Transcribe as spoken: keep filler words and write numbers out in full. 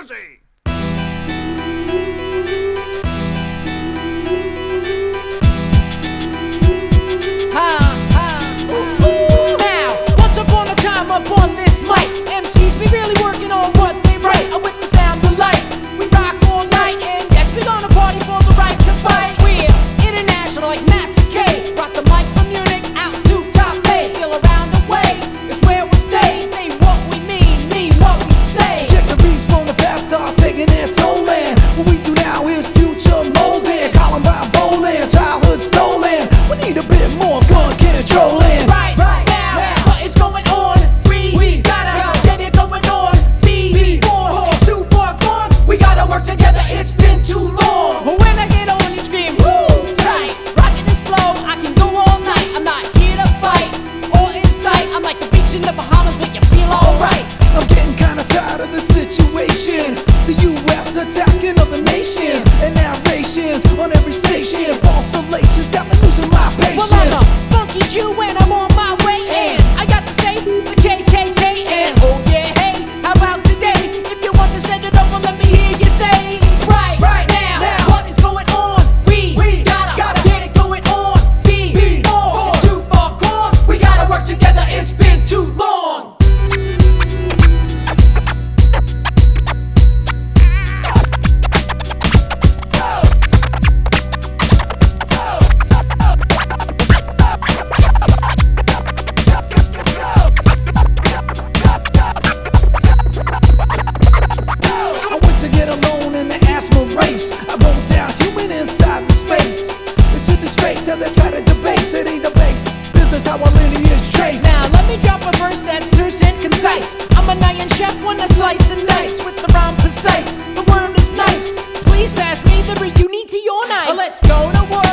Jersey. Ha, ha, ooh, ooh. Now, once upon a time up on this mic, M Cs be really working on what they write. Uh, With the sound of light, we rock all night, and yes, we gonna party for the right to fight. We're international like Master K. Brought the mic from Munich out to top pay. Still around the way, it's where we stay. Say what we mean, mean what we say. Check the beats from the past, start taking their toll, and what we do now is future molding. Columbine bowling, childhood stolen. We need a bit more gun controlling. Right, right now, now, what is going on? We, we gotta, gotta get it going on. Before it's too far gone, we gotta work together. It's been too long. When I get on, you scream, woo, tight. Rocking this flow, I can go all night. I'm not here to fight or incite. I'm like the beach in the Bahamas, make you feel alright. I'm getting kinda tired of the situation. The U S attacking other nations, and narrations on every station. False salations got me losing my patience. Well, I'm a funky Jew and I'm on my way in. I got to say the K K K and oh yeah, hey, how about today? If you want to send it over, let me hear you say. Right, Right now, now. what is going on? We, We gotta, gotta get it going on. Before it's too far gone, we gotta work together. It's been too long. I went to get alone in the asthma race. I rolled down human inside the space. It's a disgrace how they try to debase. It ain't the base business how our lineage trace. Now let me drop a verse that's terse and concise. I'm an iron chef, wanna slice and dice with the rhyme precise. The word is nice. Please pass me the reunity on ice. Let's go to work.